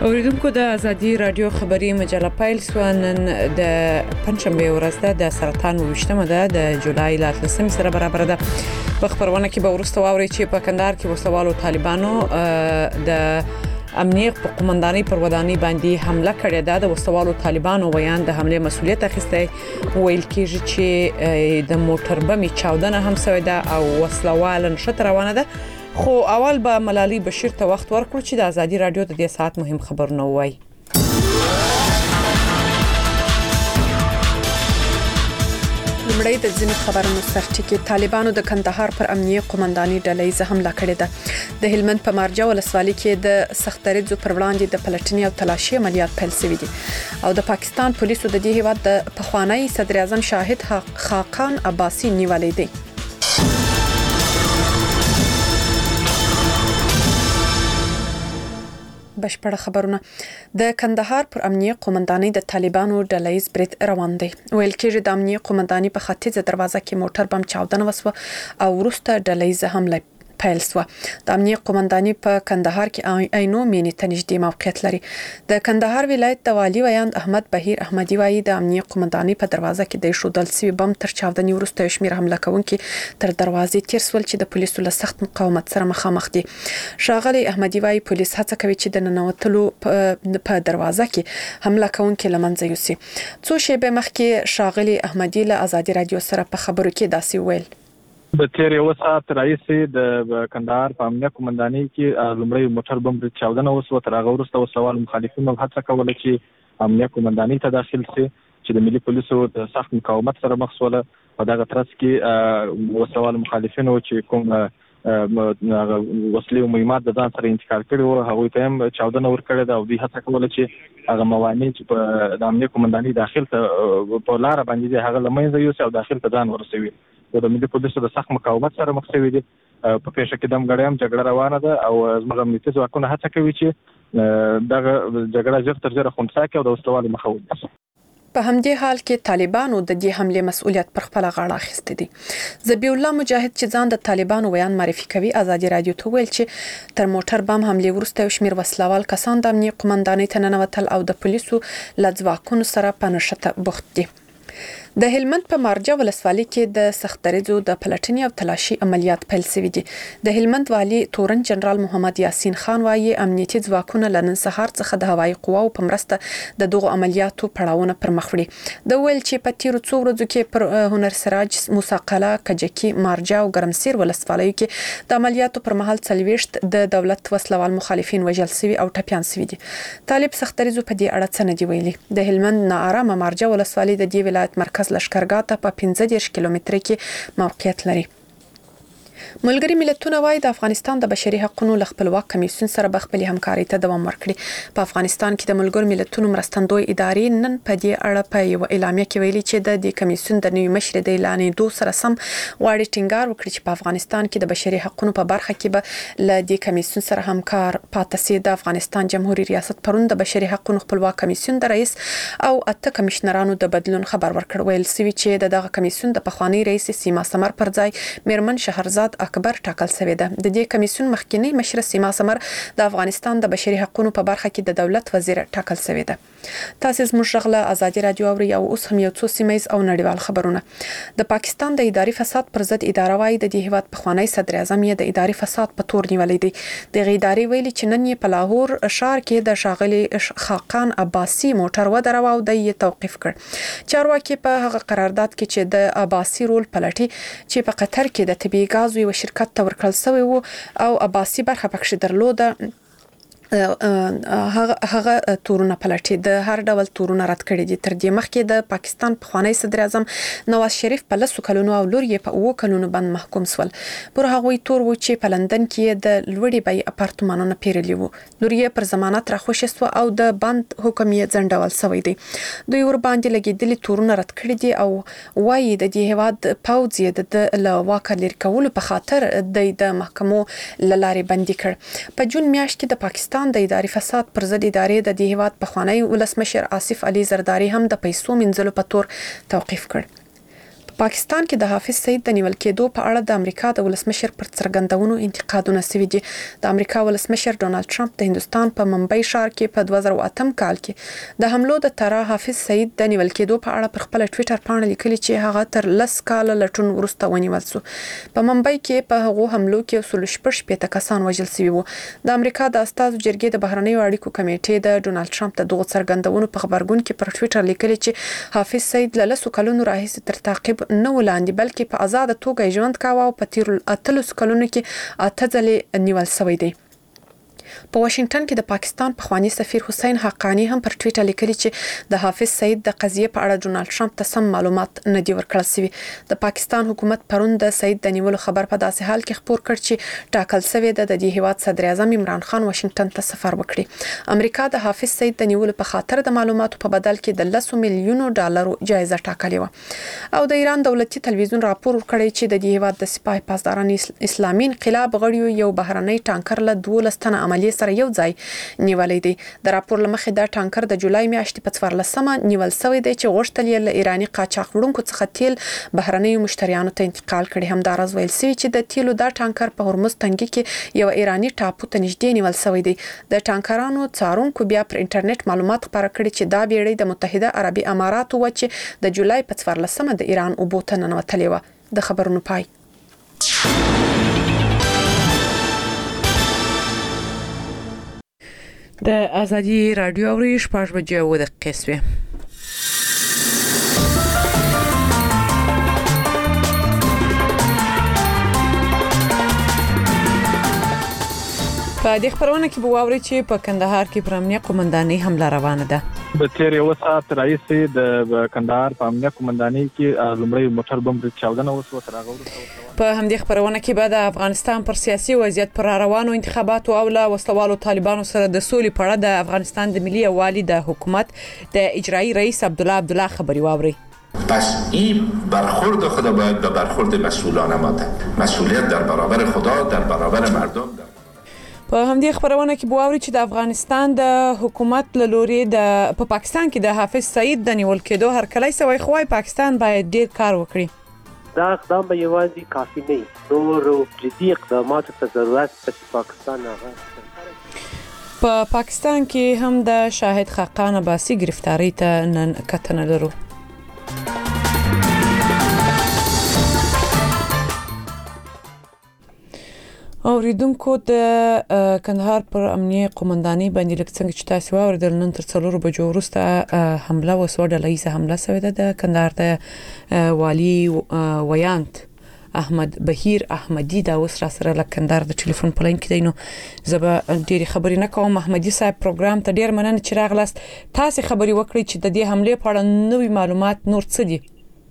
اوریدونکو د ازادي رادیو خبری مجله پیل سوانن د پنځمبه ورځ د سرطان وشتمه د جولای ل 13 سره برابر ده. په خبرونه کې به ورسته واوري چې په کندهار کې وسوالو طالبانو د امنیت په قومندانۍ پر ودانۍ باندې حمله کړې ده. د وسوالو طالبانو ویان د حمله مسؤلیت اخیسته ویل کېږي چې د موټر بمي چاودنه هم شوې ده او وسلوال نشته روانه ده. خو اول به ملالي بشیر ته وخت ورکړو چې د ازادي رادیو د دې ساعت مهم خبرونه وایي. لمړی د ځینو خبرونو سرټکی طالبانو د کندهار پر امنیت قومندانۍ ډلې حمله کړې ده. د هلمند په مارجه ولسوالۍ کې د سختریزو پر وړاندې د پلټنې او تلاشي عملیات پیل شوي دي او د پاکستان پولیسو د دې هیواد د پخوانی صدر اعظم شاهد خاقان عباسی نیولې دي. بشپړ خبرونه. د کندهار پر امنیت قومندانۍ د طالبانو ډلهیز برید روان دی. ویل کېږي د امنیت قومندانۍ په ختیځه دروازه کې موټر بم چاودنه وسوه او وروسته ډلهیز حمله پیل شو. د امنیت قومندانۍ په کندهار کې عینو مینې ته نږدې موقعیت لري. د کندهار ولایت د والی ویاند احمد بهیر احمدی وایي د امنیت قومندانۍ په دروازه کې د شودل سوي بم تر چاودنې وروسته شمیر حمله کوونکي تر دروازې تیر سول چې د پولیسو له سخت مقاومت سره مخامخ دي. شاغلی احمدی وایي پولیس هڅه کوي چې د ننوتلو په دروازه کې حمله کوونکي لمنځه یوسي. څو شیبه مخکې شاغلی احمدی له ازادي رادیو سره په خبرو کې داسې ویل: د تیر یو ساعت راځي د کندهار په امنیت قومندانۍ کې لومړی موټر بم چاودنه وسوه. تر هغه وروسته وسوال مخالفینو هڅه کوله چې امنیت قومندانۍ ته داخل شي چې د ملي پولیسو د سخت مقاومت سره مخ شول. په دغه ترڅ کې وسوال مخالفینو چې کوم وسلې او مهمات د ځان سره انتقال کړي وو هغه ته هم چاودنه ورکړه ده او دوی هڅه کوله چې هغه موانع چې په د امنیت قومندانۍ داخل ته په لار باندې هغه لمنځه یوسي او داخل ته ځان ورسوي. د ملي پولیسو د سخت مقاومت سره مخ شوي دي. په پیښه کې دمګړی هم جګړه روانه ده او زموږ امنیتي ځواکونه هڅه کوي چې دغه جګړه ژر تر ژره خنثی کړي او د وسلوالو مخه ونیسي. په همدې حال کې طالبانو د دې حمله مسؤلیت پر خپل غاړه اخیسته دي. ذبیح الله مجاهد چې ځان د طالبانو ویان معرفي کوي ازادي رادیو ته ویل چې تر موټر بم حمله وروسته شمیر وسلوال کسان د امنیت قومندانۍ ته ننوتل او د پولیسو له ځواکونو سره په نښته بوخت دي. د هلمند په مارجه ولسوالۍ کې د سختریزو د پلټنې او تلاشي عملیات پیل شوي دي. د هلمند والی تورن جنرال محمد یاسین خان وایي امنیتي ځواکونه له نن سهار څخه د هوایي قواو په مرسته د دغو عملیاتو پړاوونه پر مخ وړي. د ویل چې په تیرو څو ورځو کې پر هنر سراج، موسی قلعه، کجکی، مارجه او ګرمسیر ولسوالیو کې د عملیاتو پر مهال 40 د دولت وسلوال مخالفین وژل شوي او ټپیان شوي دي. طالب سختریزو په دې اړه څه نه دی ویلي. د هلمند ناارامه مارجه ولسوالۍ د دې ولایت مرکز لشکرګاه ته په 15 کیلومتره کې موقعیت لري. ملګری ملتونه وايي د افغانستان د بشري حقوقو ل خپلواک کمیسیون سره به خپل همکاري ته دوام ورکړي. په افغانستان کې د ملګرو ملتونو مرستندوی ادارې نن په دې اړه په یو اعلامیه کې ویلي چې د دې کمیسیون د نوي مشر د اعلانېدو سره سم غواړي ټینګار وکړي چې په افغانستان کې د بشري حقوقو په برخه کې به له دې کمیسیون سره همکار پاتې سي. د افغانستان جمهوریت ریاست پرون د بشري حقوقو خپلواک کمیسیون د رئیس او 8 کمشنرانو د بدلون خبر ورکړ. ویل سوي چې دغه کمیسیون د پخوانی رئیس سیما سمر پر ځای میرمن شهرزاد اکبر ټاکل شوی ده. د دې کمیسیون مخکنی مشر سیما سمر د افغانستان د بشري حقوقو په برخه کې د دولت وزیر ټاکل شوی ده. تاسو زموږ غله ازادي رادیو اوري او اوس هم یو څو سیمایز او نړیوال خبرونه. د پاکستان د اداري فساد پر ضد اداره وايي د دې هیواد پخوانی صدر اعظم یې د اداري فساد په تور نیولې دي. د ادارې ویلي چې نن یې په لاهور ښار کې د شاغلي خاقان عباسی موټر ودرو او د یې توقیف کړ. چارواکي په هغه قرارداد کې چې د عباسی رول پلټي چې په قطر کې د طبي غاز یو شرکت ته ورکړل شوی وو او عباسی برخه پکښ درلوده. هغه تورونه پلټي د هر ډول تورونه رد کړي دي. تر دې مخکې د پاکستان پخوانی صدر اعظم نواز شریف په 10 کلونو او لور یې په 9 کلونو باندې محکوم شول. پر هغه تور و چې په لندن کې د لوړې بیې اپارتمانونه پیرلي وو. لور یې پر ضمانت راخوشي سو او د بند حکم یې ځنډول شوی دی. دوی ور باندې لګیدلي تورونه رد کړي دي او وایي د دې هواد پوځ یې د لواکه لري کولو په خاطر د محکمو لارې بندي کړ. په جون میاشت کې د پاکستان د اداري فساد پر ضد ادارې د دې هیواد پخوانی ولسمشر آصف علي زرداری هم د پیسو منځلو په تور توقیف کړ. پاکستان کې د حافظ سعید د نیول کېدو په اړه د امریکا د ولسمشر پر څرګندونو انتقادونه شوي دي. د امریکا ولسمشر ډونالد ټرمپ د هندستان په ممبئی ښار کې په 2008 کال کې د حملو د طرح حافظ سعید د نیول کېدو په اړه پر خپل ټوئیټر باندې لیکلي چې هغه تر 10 کال لټون وروسته ونیول شو. په ممبئی کې په هغو حملو کې 16 کسان وژل شوي وو. د امریکا د استازو جرګې د بهرنیو اړیکو کمیټې د ډونالد ټرمپ د دغه څرګندونو په خبرګون کې پر ټوئیټر لیکلي چې حافظ سعید له 10 کلونو راهیسې تر تعقیب نه ولاندې بلکې په آزاد توګه ژوند کاوه او په تیر 8 کلونو کې 8 ځلې نیول شوی دی. په واشنگټن کې د پاکستان پخوانی سفیر حسین حقانی هم پر ټوئیټر لیکلي چې د حافظ سعید د قضیې په اړه ډونالد ټرمپ ته سم معلومات نه دی ورکړل شوی. د پاکستان حکومت پرون د سعید د نیولو خبر په داسې حال کې خبر کړ چې ټاکل شوی د دې هیواد صدر اعظم عمران خان واشنگټن ته سفر وکړي. امریکا د حافظ سعید د نیولو په خاطر د معلوماتو په بدل کې د 10 میلیونو ډالرو جایزه ټاکلې و. او د ایران دولتي تلویزیون راپور ورکړی چې د دې هیواد د سپاه پاسداران اسلامي انقلاب غړیو یو بهرنۍ ټانکر له 12 تنه عملیې سره یو ځای نیولې دي. د راپور لمخې دا ټانکر د جولای میاشتې په 14مه نیول شوی دی چې غوښتل یې له ایرانی قاچاق وړونکو څخه تیل بهرنیو مشتریانو ته انتقال کړي. همدارز ویل شوی چې د تیلو دا ټانکر په هرمز تنګي کې یو ایرانی ټاپو ته نږدې نیول شوی دی. د ټانکرانو څارونکو بیا پر انټرنیټ معلومات خپاره کړي چې دا بیړۍ د متحده عربي اماراتو و چې د جولای په 14مه د ایران اوبو ته ننوتلې و. د خبرونو پای. د ازادي رادیو اوري 6 بجې و دقیقې سوې. په دې خبرونه کې به واوري چې په کندهار کې پر امنیه قومندانۍ حمله روانه ده. د تیر یو ساعت راځي د کندهار په امنیه قومندانۍ کې لومړی موټر بم د چاودنه وسو تر هغه وروسته. په همدې خبرونه کې به د افغانستان پر سیاسي وضعیت پر روانو انتخاباتو او له وسلوالو طالبانو سره د سولې په اړه د افغانستان د ملي یووالي د حکومت د اجرایی رئیس عبدالله خبري واوري. پس این برخورد خدا باید به برخورد مسئولانه ماده. مسئولیت در برابر خدا، در برابر مردم. په همدې خبرونه کې بواوري چې د افغانستان د حکومت له لوري په پاکستان کې د حافظ سعید د نیول کېدو هر کله سوي خوای پاکستان باید ډیر کار وکړي. دا اقدام به یوازې کافي نه نور جدي اقدامات ته ضرورت په پاکستان هغه په پاکستان کې هم د شاهد خاقان عباسي گرفتاری ته نن کتنه لرو. اوریدونکو د کندهار پر امنیه قومندانۍ باندې لکه څنګه چې تاسو واوریدل نن تر 4 بجو وروسته حمله وسوه ډلهیزه حمله شوې ده د کندهار ته والی ویانت احمد بهیر احمدی دا اوس را سره له کندهار د ټلیفون په لاین کې دی. نو زبا ډېری خبرې نه کوم. احمدی صاحب پروګرام ته ډېر مننه چې راغلاست. تاسو خبري وکړئ چې د دې حمله په اړه نوې معلومات نور څه دي.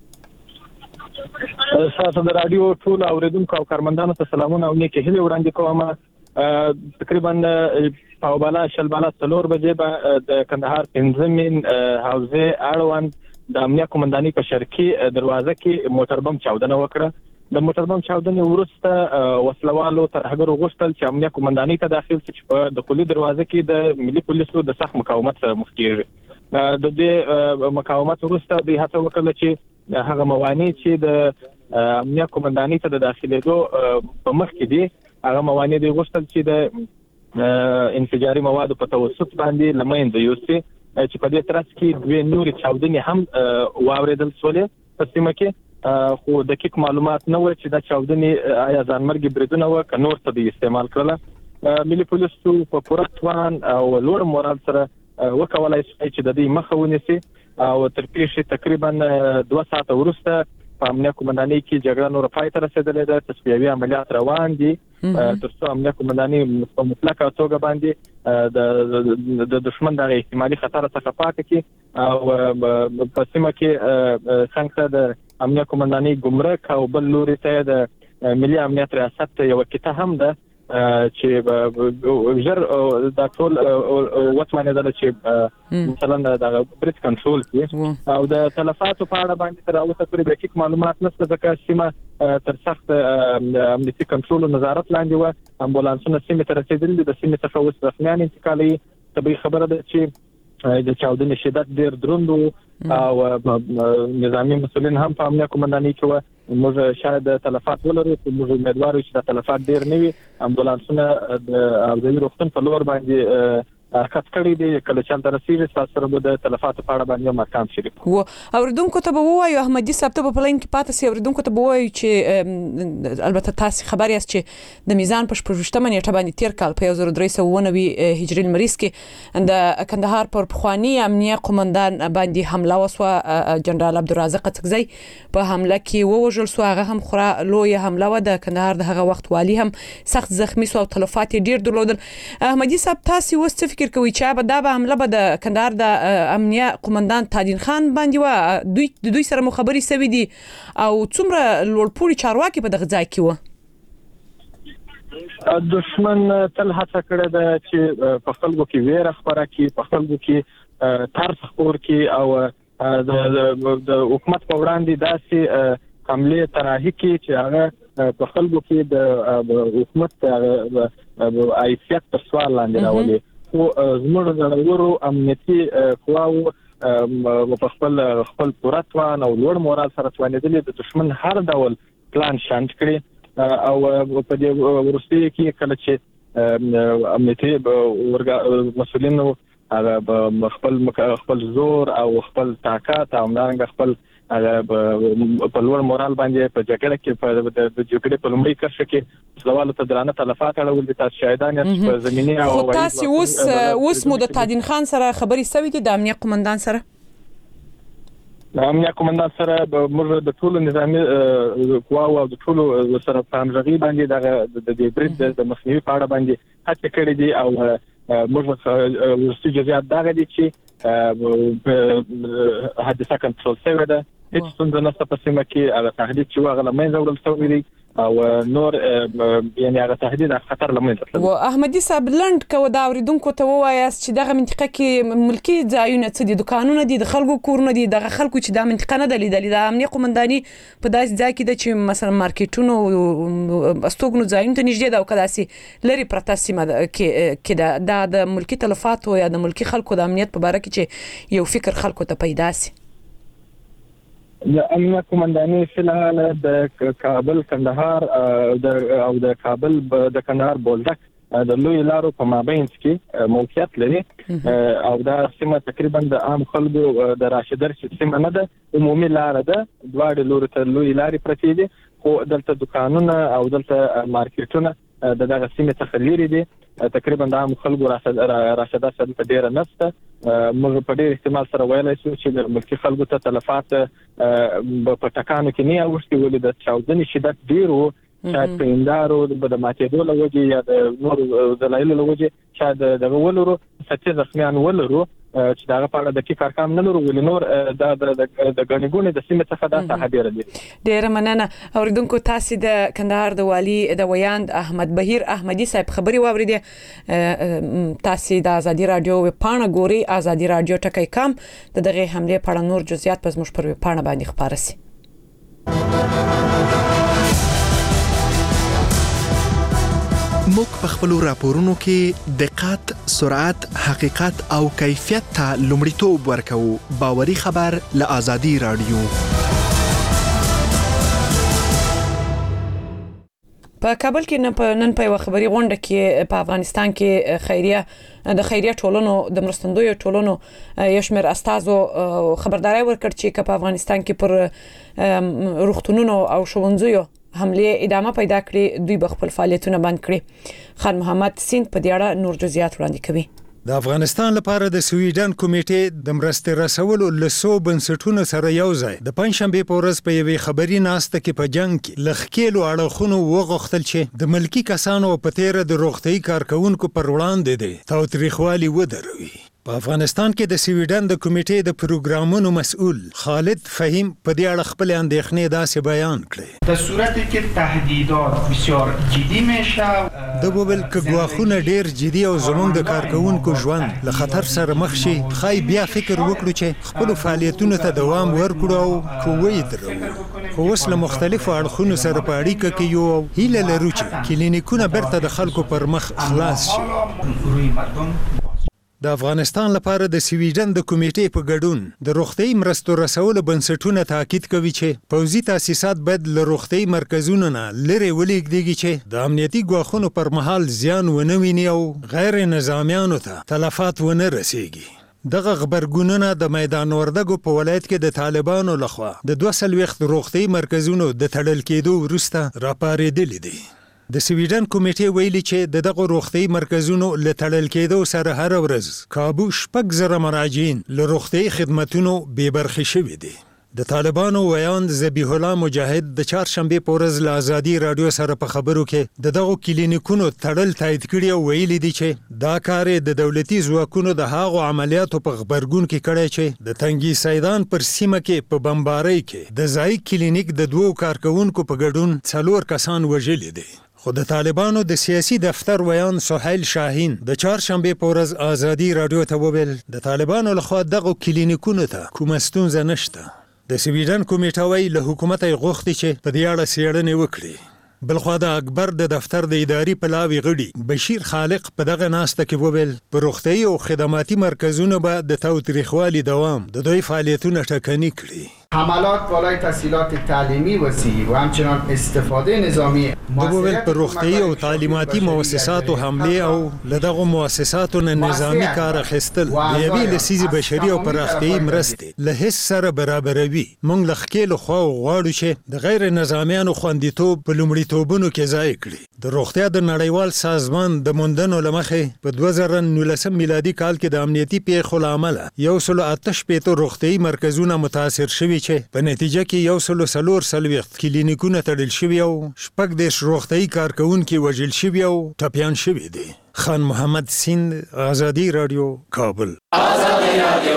تاسو د رادیو ټول اوریدونکو او کارمندانو ته سلامونه او نیکه هیله وړاندې کوم. تقریبا په بالا شلبالا 4 بجې به د کندهار پنځمین حوزه اړوند د امنیه قومندانۍ په شرقي دروازه کې موټر بم چاودنه وکړه. د موټر بم چاودنې وروسته وسلوالو تر هغه وغوښتل چې امنیه قومندانۍ ته داخل شي چې په دخولي دروازه کې د ملي پولیسو د سخت مقاومت سره مخ کیږي. د دې مقاومت وروسته د هڅه وکړه چې هغه موانع چې د امنیه قومندانۍ ته د داخليدو په مخ کې دي هغه موانع د غوښتل چې د انفجاري موادو په توسط باندې لمنځه یوسي چې په دې ترڅ کې دوه نوري چاودنې هم واوریدل شولې په سیمه کې. خو دقیق معلومات نه و چې دا چاودنې آیا ځانمرګي بریدونه و که نور څه د استعمال کړل. ملي پولیسو په پوره توان او لوړ مورال سره وکولای شي چې د دې مخه ونیسي او تر پیښې تقریبا 2 ساعته وروسته په امنیه قومندانۍ کې جګړه نور پای ته رسیدلې ده. تصفیوي عملیات روان دي ترڅو امنیه قومندانۍ په مطلقه توګه باندې د دشمن د احتمالي خطر څخه پاتې کی او په سیمه کې څنګه د امنیه قومندانۍ ګمرک او بل لوري ته د ملي امنیت ریاست یو کته هم ده چې ژر د ټول وڅمنه ده چې مثلا د بریټ کنټرول کې او د تلفاتو په اړه باندې تر اوسه پورې دقیق معلومات نشته ځکه سیمه تر سخت امنیتي کنټرول نظارت لاندې و. امبولانسونه سیمه ته رسیدلي د سیمه څخه اوس رسمیان انتقالي. طبي خبره ده چې د چاودنې شدت ډیر دروند او نظامی مسؤلین هم په امنیه قومندانۍ کې و موږ شاید تلفات ولرو موږ امیدوار یو چې د تلفات ډیر نه وي امبولانسونه د ابدالي روغتون په لور باندې حرکت کړی دی کله چې تر رسیدي سره به د تلفات په اړه باندې مکان شریک و اوریدونکو ته به وایو احمدي صاحب ته په پلان کې پاتې سي اوریدونکو ته به وایو چې البته تاسو خبر یاست چې د میزان په 28 نیټه باندې تیر کال په 1399 هجري لمریز کې د کندهار پر پخوانی امنیه قومندان باندې حمله وسوه جنرال عبدالرازق څکزی په حمله کې ووژل سو هغه هم خورا لوی حمله و د کندهار د هغه وخت والی هم سخت زخمی سو او تلفات ډیر درلودل احمدي صاحب تاسو وست کوي چې به دا به حمله به د کندهار د امنیه قومندان تادین خان باندې و دوی سره مخابري سوي دي او څومره لوړپوړي چارواکي په دغه ځای کې و دشمن تل هڅه کړې ده چې په خلکو کې ویره خبره کړي په خلکو کې ترس خور کړي او د حکومت په وړاندې داسې حمله طرحه کړي چې هغه په خلکو کې د حکومت حیثیت پر سوال لاندې راولي او زموږ د ورو امنیتي قواو په خپل پورتوان او لوړ مورال سره توانېدل د دشمن هر ډول پلان شانت کړي او په دې ورستي کې کله چې امنیتي مسؤلینو هغه خپل زور او خپل طاقت او همدارنګه خپل په لوړ مورال باندې په جګړه کې په جګړې په لومړي کرښه کې سوال ته درانه تلفات اړول دي تاسو شاهدان یاست په زمینی او تاسو اوس مو د تادین خان سره خبري سوي دي د امنیه قومندان سره د امنیه قومندان سره موږ د ټولو نظامی قواو او د ټولو سره په همغږي باندې د دې برید د مخنیوي په اړه باندې هڅه کړې دي او موږ ورستي جزئیات دا غدي چې حادثه کنټرول شوې ده هیڅ څنګه نشته په سیمه کې هغه تهدید چې هغه لمنځه وړل شوی دی او نور یعنی هغه تهدید خطر لمنځه و احمدي صاحب لند کو دا اوریدونکو ته وایاست چې دغه منطقه کې ملکی ځایونه څه دي دکانونه دي د خلکو کورونه دي دغه خلکو چې د منطقه نه دلیدلې د امنیه قومنداني په داس ځای کې د چې مثلا مارکیټونو استوګنو ځایونه ته نږدې دا او کداسي لري پرته سیمه کې د ملکی تلفات او یا د ملکی خلکو د امنیت په اړه کې چې یو فکر خلکو ته پیدا سي د امنیه قومنداني فلحال د کابل کندهار او د کابل د کندهار بولدک د لوی لارو په مابین کې موقعیت لري او دا سیمه تقریبا د عام خلکو د راشدر سیمه نه ده عمومي لار ده دواړه لوري ته لوی لارې پرتې دي خو دلته دکانونه او دلته مارکیټونه دغه سیمه څخه لري دي تقریبا د عام خلکو راشدر سره په ډیره نسته موږ په ډیر احتمال سره ویلای شو چې د ملکی خلکو ته تلفات په ټکانو کې نه اوښتي ولې د چاودنې شدت ډیر وو شاید په اندارو د ماتېدو له وجې یا د نور دلایلو له وجې شاید دغه ولرو سچې زخمیان ولرو چې دغه په اړه دقیق ارقام نه لرو ولې نور د غنیګونې د سیمې څخه دا تحدیر دي ډیر مننه اوریدونکو تاسو د کندهار د والی د ویاند احمد بهیر احمدي صاحب خبري واوریده تاسو د ازادي رادیو پاڼه ګوري ازادي رادیو ټکی کام دغه حمله په اړه نور جزئیات پس مش پر پاڼه باندې خبره سي موږ په خپل راپورونو کې دقت، سرعت، حقیقت او کیفیت ته لومړیتوب ورکوو. باوري خبر له ازادي رادیو. په کابل کې نن په خبري غونډه کې په افغانستان کې د خیریه ټولنو د مرستندوی ټولنو یشمر استازو خبرداري ورکړ چې په افغانستان کې پر روغتونونو او ښوونځیو حمله ادامه پیدا کړي دوی بخپل فعالیتونه بند کړي خان محمد سیند په دې اړه نور جزئیات وړاندې کوي د افغانستان لپاره د سویډن کمیټې د مرستې رسولو لسو بنسټونو سره یو ځای د پنځشنبه په ورځ په یوې خبري ناسته کې په جنگ کې لخکېلو اړخونو وغوښتل چې د ملکی کسانو په تیر د روغتي کارکونکو پر وړاندې دي تاوتریخوالي ودروي. په افغانستان کې د سویډن د کمیټې د پروګرامونو مسؤل خالد فهیم په دې اړه خپل اندېښنې داسې بیان کړې. در صورتی که تهدیدات بسیار جدی میشه د وویل که ګواښونه ډیر جدي او زموږ د کارکونکو ژوند له خطر سره مخ شي خای بیا فکر وکړو چې خپل فعالیتونو ته دوام ورکړو او کوی درو. خو اوس له مختلفو اړخونو سره په اړیکه کې یو هیله لرو چې کلینیکونه برته د خلکو پر مخ خلاص شي. د افغانستان لپاره د سویډن د کمیټې په ګډون د روغتي مرستو رسولو بنسټونه تاکید کوي چې پوځي تاسیسات باید له روغتي مرکزونو نه لرې ولېږدېږي چې د امنیتي ګواښونو پر مهال زیان ونه ویني او غیر نظامیانو ته تلفات ونه رسیږي. دغه خبرګونونه د میدان وردګو په ولایت کې د طالبانو لخوا د 200 روغتي مرکزونو د تړل کېدو وروسته راپارېدلي دي. د سویډن کمیټې ویلي چې دغه روغتي مرکزونو له تړل کېدو سره هر ورځ کابو 6,000 مراجعین له روغتي خدماتونو بې برخې شوي دي. د طالبانو ویاند ذبیح الله مجاهد د چهارشنبه په ورځ له ازادي رادیو سره په خبرو کې د دغو کلینیکونو تړل تایید کړي او ویلي دي چې دا کار د دولتي ځواکونو د هغو عملیاتو په خبرګون کې کړی چې د تنګي سیدان پر سیمه کې په بمبارۍ کې د ځای کلینیک د 2 کارکونکو په ګډون 4 کسان وژلي دي. خو د طالبانو د سیاسي دفتر ویان سهیل شاهین د چهارشنبه په ورځ ازادي رادیو ته وویل د طالبانو لخوا دغه کلینیکونو ته کومه ستونزه نشته. د سویډن کمیټه وایي له حکومت یې غوښتي چې په دې اړه څېړنې وکړي. بلخوا د اکبر د دفتر د اداري پلاوي غړي بشیر خالق په دغه ناسته کې وویل په روغتي او خدماتي مرکزونو به د تاوتریخوالي دوام د دوی فعالیتونه ټکني کړي. حملات بالای تسهیلات تعلیمی وسیع و همچنان استفاده نظامی دوبل پر روغتي او تعلیماتي مؤسساتو حمله او لدغه مؤسساتو نه نظامی کار اخیستل د یوې لسیزې بشري او پراختیایي مرستې له هیڅ سره برابروي. موږ له ښکېلو خواو غواړو چې د غیر نظامیانو خوندیتوب په لومړیتوبونو کې ځای کړي. د روغتیا د نړیوال سازمان د موندنو له مخې په 2019 میلادي کال کې د امنیتي پیښو له امله 108 روغتیایي مرکزونه متاثر شوي چې په نتیجه کې 140 کلینیکونه تړل شوي او 14 روغتیایي کارکونکي وژل شوي او ټپیان شوي دي. خان محمد سیند، ازادي رادیو، کابل. ازادي رادیو.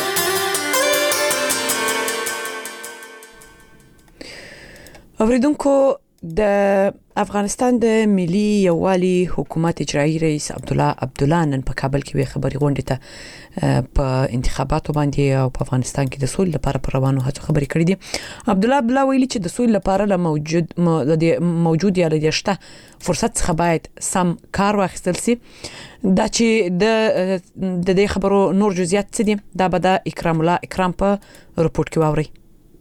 اوریدونکو د افغانستان د ملي یووالي حکومت اجرایی رئیس عبدالله عبدالله نن په کابل کې خبري غونډه ته په انتخاباتو باندې او په افغانستان کې د سولې لپاره پر روانو هڅو خبري کړې دي. عبدالله عبدالله ویلي چې د سولې لپاره له موجود یا لديشته فرصت څخه باید سم کار واخیستل سي. دا چې د دې خبرو نور جزئیات څه دي دا به د اکرام الله اکرام په رپورت کې واوري.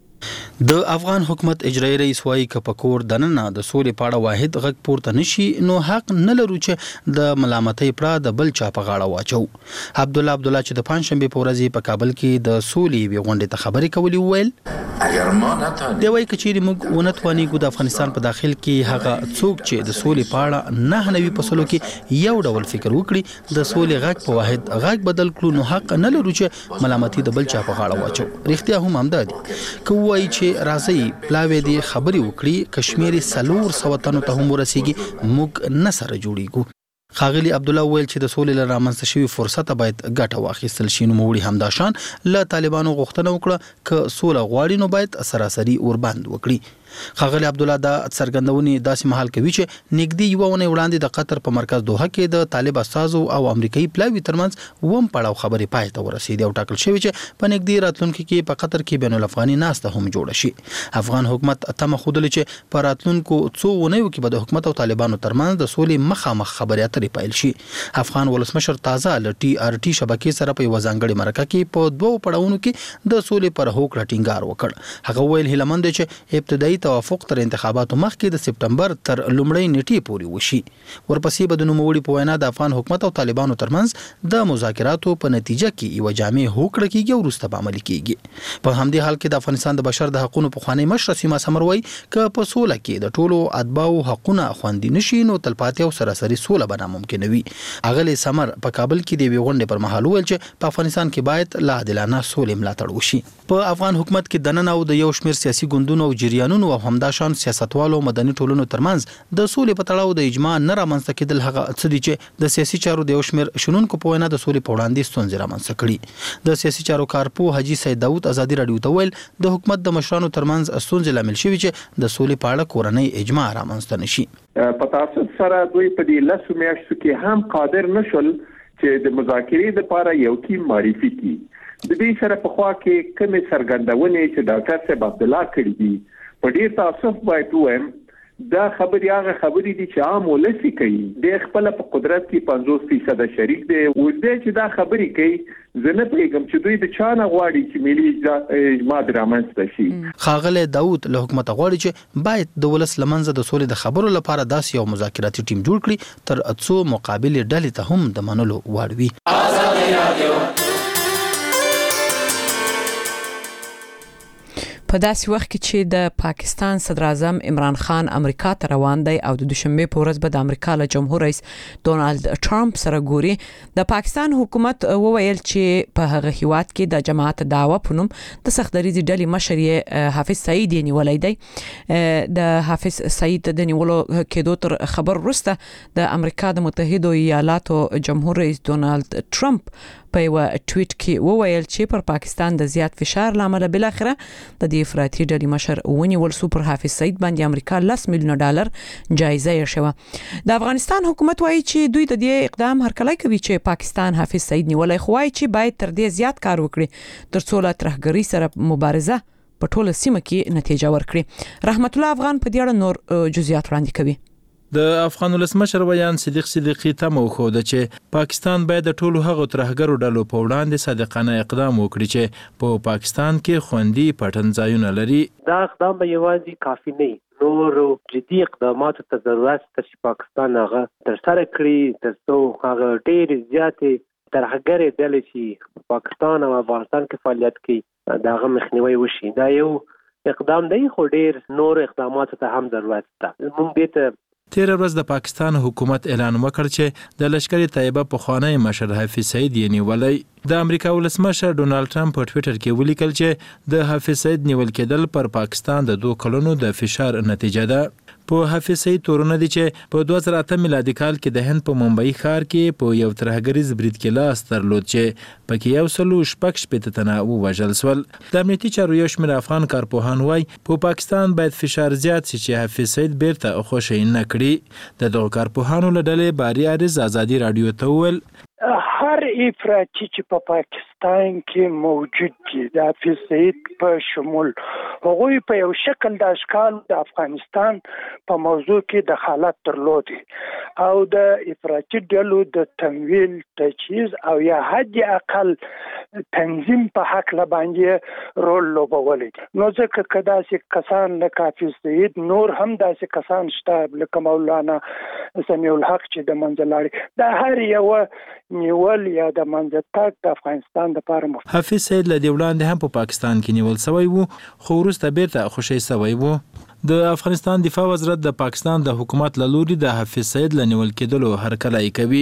د افغان حکومت اجرایی رئیس وايي ک پکور دننه د سولې پاړه واحد غږ پورته نشي نو حق نه لرو چې د ملامتۍ پړه د بل چا په غاړه واچو. عبدالله عبدالله چې د پنځشنبه په ورځ په کابل کې د سولې وی غونډې ته خبرې کولې ویل اگر ما نتانیم دی وایي کچېری موږ ونتوانیږو د افغانستان په داخل کې هغه څوک چې د سولې پاړه نه نوي فصلو کې یو ډول فکر وکړي د سولې غږ په واحد غږ بدل کړو نو حق نه لرو چې ملامتۍ د بل چا په غاړه واچو. رښتیا هم همدا دي وایي چې راځي پلاوی دی خبري وکړي کشمیري 400 تنو ته هم ورسیږي موږ نه سره جوړیږو. خاغلی عبدالله ویل چې د سولې لپاره رامنځته شوی فرصت باید ګټه واخیستل شي. نو موړي همداشان له طالبانو غوښتنه وکړه ک سوله غواړي نو باید سراسري اوربند وکړي. خاغلی عبدالله دا څرګندونې داسې محل کوي چې نګدي یو ونه وړاندې د قطر په مرکز دوحه کې د طالب استازو او امریکایي پلاوی ترمنځ ووم پړاو خبرې پای ته ورسېدې او ټاکل شوی چې په نګدي راتلونکو کې په قطر کې بین الافغاني ناسته هم جوړه شي. افغان حکومت تمه خوده چې په راتلونکو څو ونیو کې به د حکومت او طالبانو ترمنځ د سولې مخامخ خبرې اترې پیل شي. افغان ولسمشر تازه ل ټي ار ټي شبکې سره په وزنګړي مرکه کې په 2 پړاوونو کې د سولې پر هوکړه ټینګار وکړ. هغه ویل هیلمند چې ابتدایي توافق تر انتخاباتو مخکې د سپټمبر تر لومړۍ نیټې پورې وشي. ورپسې به د نوموړي په وینا د افغان حکومت او طالبانو ترمنځ د مذاکراتو په نتیجه کې یو جامع هوکړه کېږي او وروسته به عملي کېږي. په همدې حال کې د افغانستان د بشر د حقوقو په خوانی مشر سیما سمروي ک په سوله کې د ټولو اتباعو حقوقونه خوندي نشي نو تلپاتې او سراسري سوله به ناممکن وي. اغلی سمر په کابل کې د ویغونډې پر مهال ویل چې په افغانستان کې باید لا عادلانه سولې ملاتړ وشي. په افغان حکومت کې دننه او د یو شمېر سیاسي ګوندونو او جریانونو او همداشان سیاستوالو مدني ټولنو ترمنځ د سولې په تړاو د اجماع نه رامنځته کېدل هغه څه دي چې د سیاسي چارو د یو شمېر شنونکو په وینا د سولې په وړاندې ستونزې رامنځته کړي. د سیاسي چارو کارپو حاجي سید داود ازادي رادیو ته ویل د حکومت د مشرانو ترمنځ ستونزې لامل شوي چې د سولې په اړه کورنۍ اجماع رامنځته نشي. په تاسو سره دوی په دې لاسو میاشتو کې هم قادر نشول چې د مذاکرې لپاره یو ټیم معرفي کړي. د دې سره په خوا کې کومې څرګندونې چې ډاکټر صاحب عبدالله کړي دي په ډیر تاسف باید وایم دا خبرې هغه خبرې دي چې عام ولسی کوي د خپل په قدرت کې 50% شریک دی او دې چې دا خبرې کوي زه نه پوهیږم چې دوی د چا نه غواړي چې ملي اجماع رامنځته شي. ښاغلی داود له حکومت غواړي چې باید د ولس لمنځه د سولې د خبرو لپاره داسې یو مذاکراتي ټیم جوړ کړي تر څو مقابلې ډلې ته هم د منلو وړ وي. په داسې وخت کې چې د پاکستان صدر اعظم عمران خان امریکا ته روان دی او د دوشنبه په ورځ به د امریکا له جمهور رئیس ډونالد ټرمپ سره ګوري، د پاکستان حکومت وویل چې په هغه هیواد کې د جماعت دعوه په نوم د سختدریزي ډلې مشر حافظ سعید نیولای دی. د حافظ سعید د نیولو کېدو تر خبر وروسته د امریکا د متحده ایالاتو جمهور رئیس ډونالد ټرمپ په یو ټویټ کې وویل چې پر پاکستان د زیات فشار لامل بل اخره د دې افراطي ډلې مشر ونیول سو. پر حافظ سعید باندې امریکا $10 میلیون جایزه یې شوه. د افغانستان حکومت وایي چې دوی د دې اقدام هرکلی کوي چې پاکستان حافظ سعید نیولای، خو وایي چې باید تر دې زیات کار وکړي ترڅو له ترهګرۍ سره مبارزه په ټوله سیمه کې نتیجه ورکړي. رحمت الله افغان په دې اړه نور جزئیات وړاندې کوي. د افغان ولسمشر ویان صدیق صدیقی ته وخوده چې پاکستان باید د ټولو هغو ترهګرو ډلو په وړاندې صادقانه اقدام وکړي چې په پاکستان کې خوندي پټنځایونه لري. دا اقدام به یوازې کافي نه، نور جدي اقدامات ته ضرورت شته چې پاکستان هغه ترسره کړي ترڅو هغه ډېر زیاتې ترهګرې ډلې چې پاکستان او افغانستان کې فعالیت کوي دا هغه مخنیوي وشي. دا یو اقدام دی خو ډېر نور اقدامات ته هم ضرورت شته. موږ دې ته تیر ورځ د پاکستان حکومت اعلان وکړ چې د لشکري طیبه په خوانی مشر حافظ سعید یې نیولای. د امریکا ولسمشر ډونالد ټرمپ په ټویټر کې ولیکل چې د حافظ سعید نیول کېدل پر پاکستان د 2 کلونو د فشار نتیجه ده. په حافظ سعید تورونه دي چې په 2008 میلادي کال کې د هند په ممبئی ښار کې په یو ترهګریز برید کې لاس درلود چې پکې 116 تنه ووژل شول. د امنیتي چارو یو شمېر افغان کارپوهان وایي په پاکستان باید فشار زیات شي چې حافظ سعید بیرته خوشی نه کړي. د دغو کارپوهانو له ډلې باري عارض ازادي رادیو ته وویل هر افراطي چې په پاکستان کې موجود دي د حافظ سعید په شمول هغوی په یو شکل د اشکال د افغانستان په موضوع کې د حالت درلودي او د افراطي ډلو د تمویل تجهیز او یا حد اقل تنظیم په حق لباندې رول لوبولی. نو ځکه که داسې کسان لکه حافظ سعید نور هم داسې کسان شته لکه مولانا سمیع الحق چې د منځه لاړې، دا هر یو نیول یا د منځه تګ د افغانستان لپاره مفید. حافظ سعید له دې وړاندې هم په پاکستان کې نیول شوی وو خو وروسته بیرته خوشی شوی وو. د افغانستان دفاع وزارت د پاکستان د حکومت له لوري د حافظ سعید له نیول کېدلو هرکلی کوي.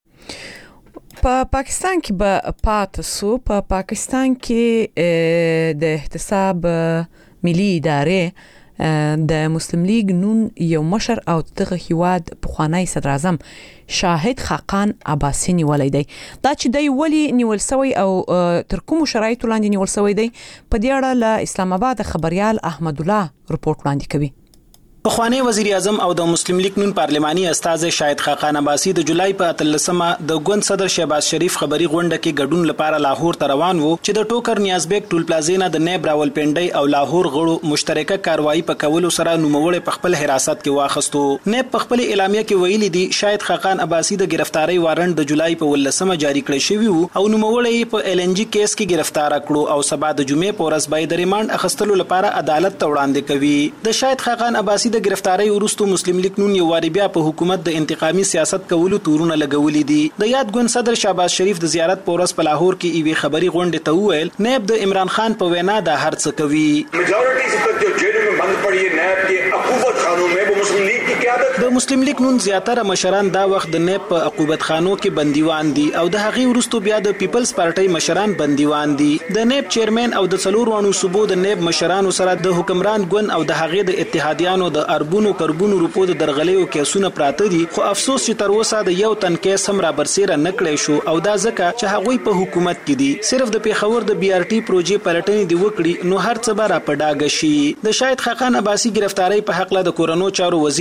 په پاکستان کې به پاتې سو. په پاکستان کې د احتساب ملي ادارې د مسلم لیگ نون یو مشر او دغه هیواد پخوانی صدر اعظم شاهد خاقان عباسی نیولای دی. دا چې دی ولی نیول سوی او تر کوم شرایطو لاندې نیول سوی دی په دې اړه له اسلام آباد خبريال احمد الله رپورت وړاندې کوي. پخوانی وزیر اعظم او د مسلم لیگ نون پارلماني استاد شاهد خاقان عباسی د جولای په 13مه د ګوند صدر شهباز شریف خبري غونډه کې ګډون لپاره لاهور ته روان وو چې د ټوکر نیازبیک ټول پلازینا د نیب راولپنډي او لاهور غړو مشترکه کاروایی په کولو سره نوموړی په خپل حراست کې واخستو. نیب په خپل اعلامیه کې ویلي دی شاهد خاقان عباسی د گرفتاری وارنټ د جولای په 18مه جاری کړی شوی وو او نوموړی په ال ان جی کیس کې گرفتار کړو او سبا د جمعې په ورځ باید ریماند اخستلو لپاره عدالت ته وړاندې کوي. د شاهد خاقان عباسی د گرفتاری ورستو مسلم لیگ نون یو واری بیا په حکومت د انتقامي سیاست کولو تورونه لګولې دي. د یاد ګوند صدر شهباز شریف د زیارت په ورځ په لاهور کې ایوي خبري غونډه ته وویل نیب د عمران خان په وینا د هر څه کوي. میجورټي سے تک جو جیل میں بند پڑی ہے نیب کے عقوبت خانوں میں وہ مسلم لیگ کی قیادت. د مسلم لیگ نون زیاتره مشران دا وخت د نیب په عقوبت خانو کې بندیوان دي او د هغې ورستو بیا د پیپلز پارټي مشران بندیوان دي. د نیب چیرمن او د څلور وانو صوبو د نیب مشرانو سره د حکمران ګوند او د هغې د اتحادیانو د اربونو کربونو روپو د درغلیو کیسونه پراته دي خو افسوس چې تر اوسه د یو تن کیس هم را برسیره نکړی شو او دا ځکه چې هغوی په حکومت کې دي. صرف د پیښور د بي ار ټي پروژې پلټنې دی وکړي نو هر څه به را پډاګه شي. د شاهد خاقان عباسی گرفتاری په حق له د کورونو چارو وزیر اجاز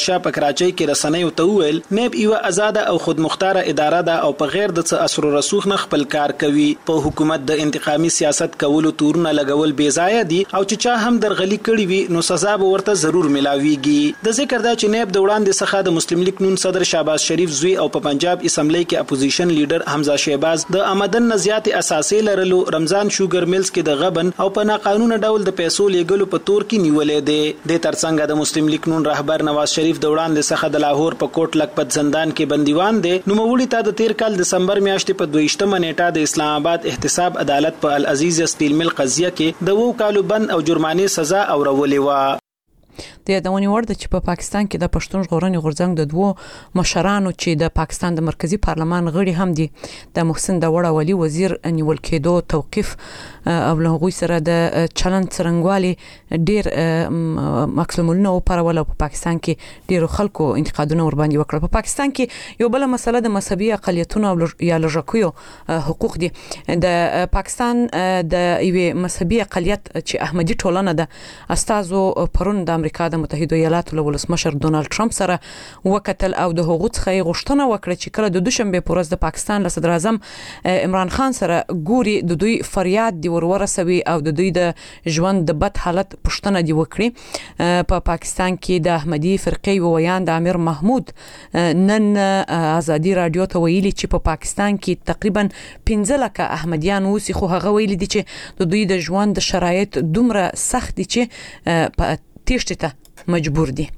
شاه په کراچۍ کې رسنیو ته وویل نیب یو آزاد او خودمختار اداره ده او په غیر د څه اثر رسوخ نه خپل کار کوي. په حکومت د انتقامي سیاست کولو تورونه لګول بې ځایه دي او چې چا هم درغلي کړي وي نو سزا به ورته ضرور ملاويږي. د ذکر دا چې نیب د وړاندې څخه د مسلم لیگ نون صدر شهباز شریف زوی او په پنجاب اسمبلی کې اپوزیشن لیډر حمزه شهباز د آمدن نزيات اساسي لرلو رمضان شوګر ملز کې د غبن او په ناقانونه ډول د پیسو لیږلو په تور کې نیولې دي. د ترڅنګ د مسلم لیگ نون رهبر نواز شریف د وړاندې څخه د لاهور په کوټ لکپت زندان کې بندیوان دي. نو مولوی ته د 13 کال دسمبر میاشتې په 22 نیټه د اسلام آباد احتساب عدالت په العزیز سټیل مل قضیه کې د 2 کالو بند او جرمانې سزا اورولې و. د یادونې وړ ده چې په پاکستان کې د پښتون ژغورنې غورځنګ د دوو مشرانو چې د پاکستان د مرکزی پارلمان غړي هم دي د محسن داوړ ولي وزیر نیول کېدو توقيف او له هغوی سره د چلند څرنګوالي ډیر مکسلمونه او پرول په پاکستان کې ډیرو خلکو انتقادونه ور باندې وکړل. په پاکستان کې یو بل مسله د مذهبي اقلیتونو یا لږکیو حقوق دي. د پاکستان د یوې مذهبي اقلیت چې احمدي ټولنه ده استازو پرون د امریکا د متحده ایالاتو له ولسمشر ډونالد ټرمپ سره وکتل او د هغو څخه غوښتنه وکړه چې کله د دوشنبه په ورځ د پاکستان له صدر اعظم عمران خان سره ګوري د دوی فریاد دی ورورسوي او د دوی د ژوند د بد حالت پښتنه دی وکړي. په پاکستان کې د احمدي فرقې ویان د امیر محمود نن ازادي رادیو ته ویلي چې په پاکستان کې تقریبا 15 لکه احمدیان اوسي خو هغه ویلي دي چې د دوی د ژوند شرایط دومره سخت دي چې په تیښتې ته مجبور دي.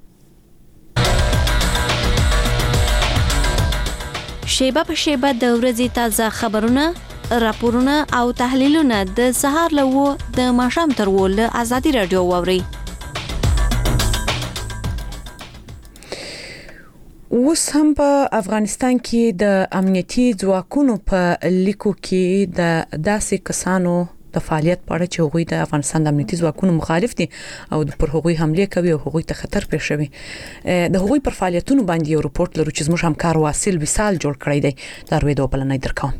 شیبه په شیبه د ورځې تازه خبرونه، راپورونه او تحلیلونه د سهار له 9 د ماښام تر 10 له ازادي رادیو واوري. اوس هم په افغانستان کې د امنیتي ځواکونو په لیکو کې د داسې کسانو د فعالیت په اړه چې هغوی د افغانستان د امنیتي ځواکونو مخالف دي او پر هغوی حمله کوي او هغوی ته خطر پېښوي. د هغوی پر فعالیتونو باندې یو رپورت لرو چې زموږ همکار واصل وصال جوړ کړی دی. دا رویدو بلنه درکوم.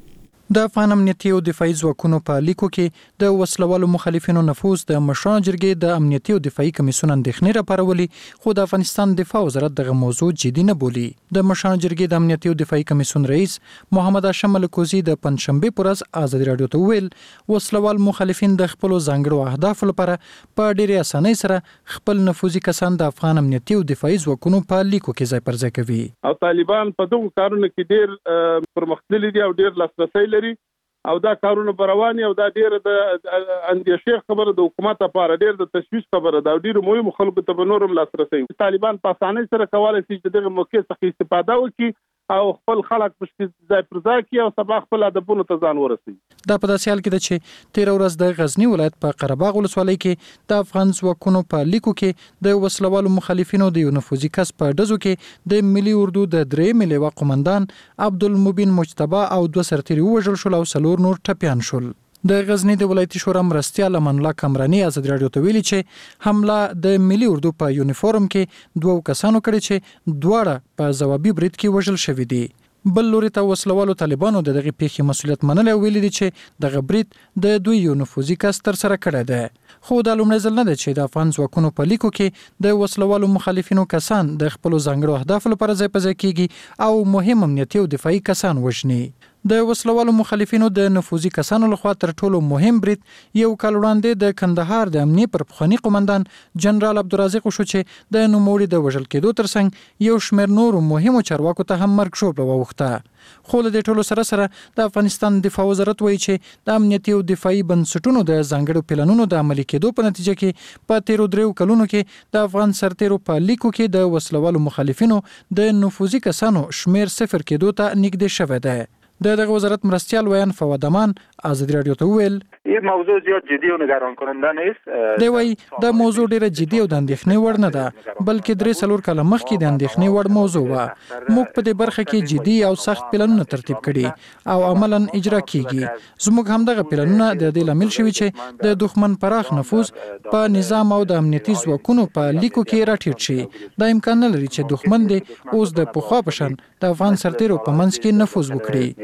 د افغان امنیتي او دفاعي ځواکونو په لیکو کې د وسلوالو مخالفینو نفوذ د مشرانو جرګې د امنیتي او دفاعي کمیسیون اندېښنې راپارولې خو د افغانستان دفاع وزارت دغه موضوع جدي نه بولي. د مشرانو جرګې د امنیتي او دفاعي کمیسیون رئیس محمد هاشم ملکوزي د پنځشنبه پر ورځ ازادي رادیو ته ویل وسلوال مخالفین د خپل ځانګړو اهدافو لپاره په ډېرې اسانۍ سره خپل نفوذي کسان د افغان امنیتي او دفاعي ځواکونو په لیکو کې ځای پر ځای کوي. او طالبان په دغه کارونو کې ډېر پرمختللي دي او ډېر لاسرسي لري او دا کارونه برواني او دا ډیر د اندیشې خبره د حکومت لپاره ډیر د تشویش خبره دا ډیر مهم خلکو ته نورم لاسرسي. طالبان په اسانۍ سره کولای شي چې دغه موقع څخه استفاده وکړي او خپل خلک په ځای پر ځای کې او سبا خپل هدفونو ته ځان ورسوي. دا په داسې حال کې ده چې 13 ورځ د غزنی ولایت په قرهباغ ولسوالۍ کې د افغان ځواکونو په لیکو کې د وسلوالو مخالفینو د یو نفوذي کس په ډزو کې د ملي اردو د 3 لیوا قومندان عبدالمبین مجتبی او 2 سرتیري وژل شول او 4 نور ټپیان شول. د غزنی د ولایتي شورا مرستیال امان الله کمرانی ازادي رادیو ته ویلي چې حمله د ملي اردو په یونیفورم کې 2 کسانو کړي چې دواړه په ځوابي برید کې وژل شوي دي. بل لوري ته وسلوالو طالبانو د دغه پیښې مسولیت منل او ویلي دي چې دغه برید د دوی یو نفوذي کس تر سره کړی دی. خو دا لومړی ځل نه دی چې د افغان ځواکونو په لیکو کې د وسلوالو مخالفینو کسان د خپل ځانګړو اهدافو لپاره ځای په ځای کیږي او مهم امنیتي او دفاعي کسان وژني. د وسلوالو مخالفینو د نفوذي کسانو لخوا تر ټولو مهم برید یو کال وړاندې د کندهار د امنیه پر پخوانی قومندان جنرال عبدالرزاق شو چې د نوموړي د وژل کېدو ترڅنګ یو شمېر نور مهمو چارواکو ته هم مرګ ژوبله واوښته. خو له دې ټولو سره د افغانستان دفاع وزارت وایي چې د امنیتي او دفاعي بنسټونو د ځانګړو پلانونو د عملي کېدو په نتیجه کې په 13 کلونو کې د افغان سرتیرو په لیکو کې د وسلوالو مخالفینو د نفوذي کسانو شمېر 0 کېدو ته نږدې شوی دی. دغه وزارت مرستیال ویان فواد امان ازادي رادیو ته ویل این موضوع زیاد جدی و نگران کننده نیست. دی وای د موضوع ډیره جدي او د اندېښنې وړ نه ده بلکې 3 کاله مخکې د اندېښنې وړ موضوع و. موږ په دې برخه کې جدي او سخت پلانونه ترتیب کړي او عملاً اجرا کیږي. زموږ هم دغه پلانونه د دې لامل شوي چې د دښمن پراخ نفوذ په نظام او د امنیتي ځواکونو په لیکو کې راټیټ شي. دا امکان نه لري چې دښمن دې اوس د پخوا په شان د افغان سرتیرو په منځ کې نفوذ وکړي.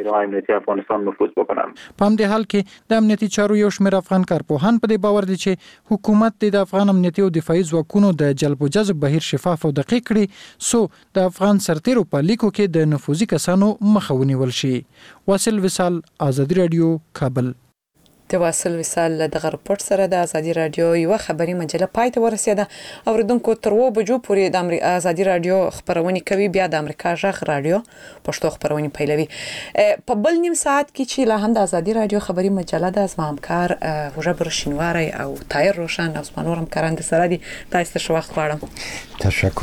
امنیتي امنیتي افغانستان نفوذ وکړم. په همدې حال کې د امنیتي چارو یو شمېر افغان کارپوهان په دې باور دي چې حکومت د افغان امنیتي او دفاعي ځواکونو د جلب او جذب بهیر شفاف او دقیق کړي سو د افغان سرتیرو په لیکو کې د نفوذي کسانو مخه ونیول شي. واصل وصال، آزادي رادیو، کابل. د واصل وصال دغه رپورت سره د آزادي رادیو یو خبري مجله پای ته ورسېده. اوریدونکو تر 2 بجو پورې د آزادي رادیو خبرونه کوي، بیا د امریکا ژغ رادیو پښتو خبرونه پیلوي. په بل نیم ساعت کې چې لا هم د آزادي رادیو خبري مجله د زما همکار وجبر شینواری او طاهر روشن او زما نور همکاران د سره دي. تاسو ته وخت غواړم. تشکر.